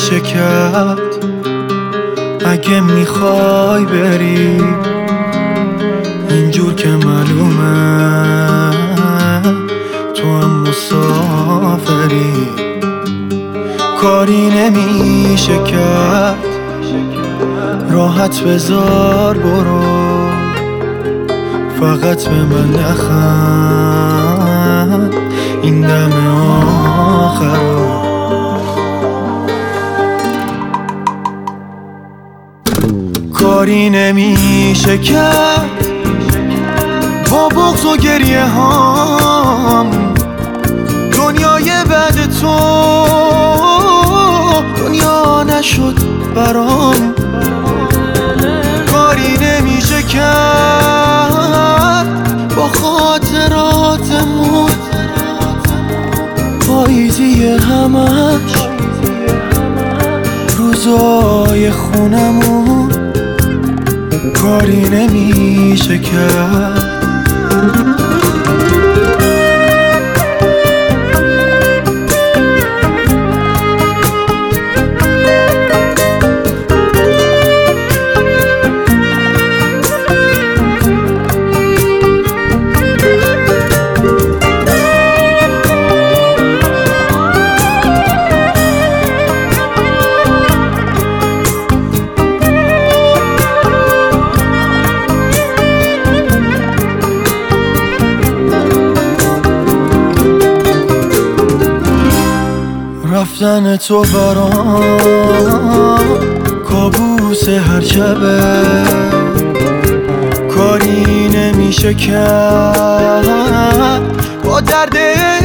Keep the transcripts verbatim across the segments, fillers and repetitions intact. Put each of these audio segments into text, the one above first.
نمیشه کرد. اگه میخوای بری اینجور که معلومه تو هم مسافری، کاری نمیشه کرد. راحت بذار برو، فقط به من نخند این دم آخرو. کاری نمیشه کرد با بغض و گریه هام، دنیای بعد تو دنیا نشد برام. کاری نمیشه کرد با خاطراتمون، پاییزی همش روزای خونمون. کاری نمیشه کرد. رفتن تو برام کابوس هر شبه. کاری نمیشه کرد با درد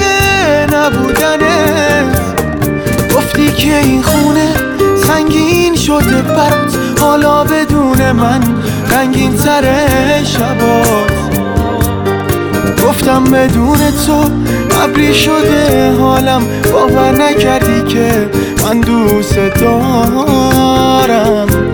نبودنت. گفتی که این خونه سنگین شده برات، حالا بدون من رنگین تره شبات. گفتم بدون تو ابری شده حالم، باور نکردی که من دوست دارم.